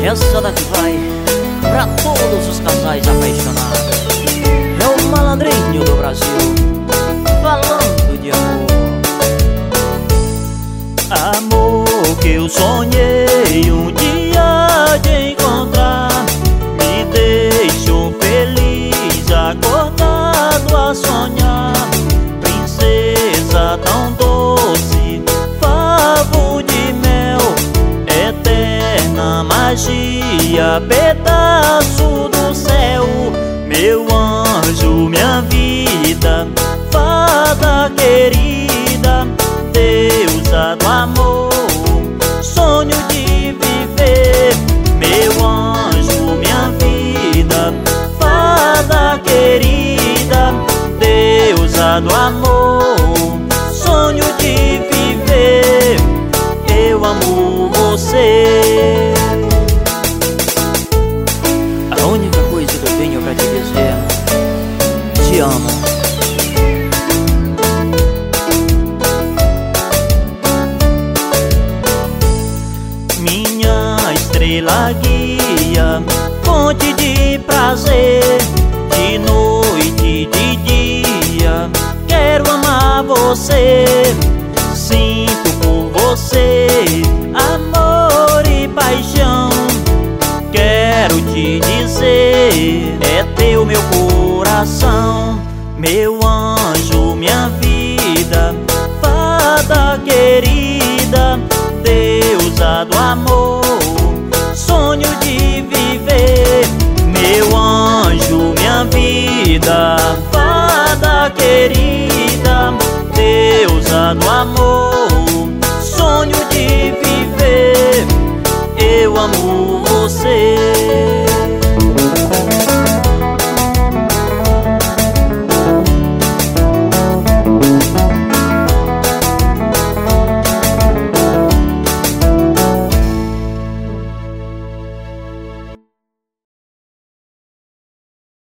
Essa daqui vai pra todos os casais apaixonados. É o malandrinho do Brasil, falando de amor. Amor que eu sonhei um dia de encontrar, me deixou feliz, acordado a sonhar. Princesa tão doce, favo de mel, eterna magia, pedaço do céu. Meu anjo, minha vida, fada querida, deusa do amor, sonho de viver. Meu anjo, minha vida, fada querida, deusa do amor, sonho de viver. Eu amo você. A única coisa que eu tenho pra te dizer: te amo. Minha estrela guia, fonte de prazer, de noite, de dia, quero amar você. Sinto por você amor e paixão. Quero te dizer, é teu meu coração. Meu anjo, minha vida, fada querida, deusa do amor, sonho de viver. Meu anjo, minha vida, fada querida, deusa do amor,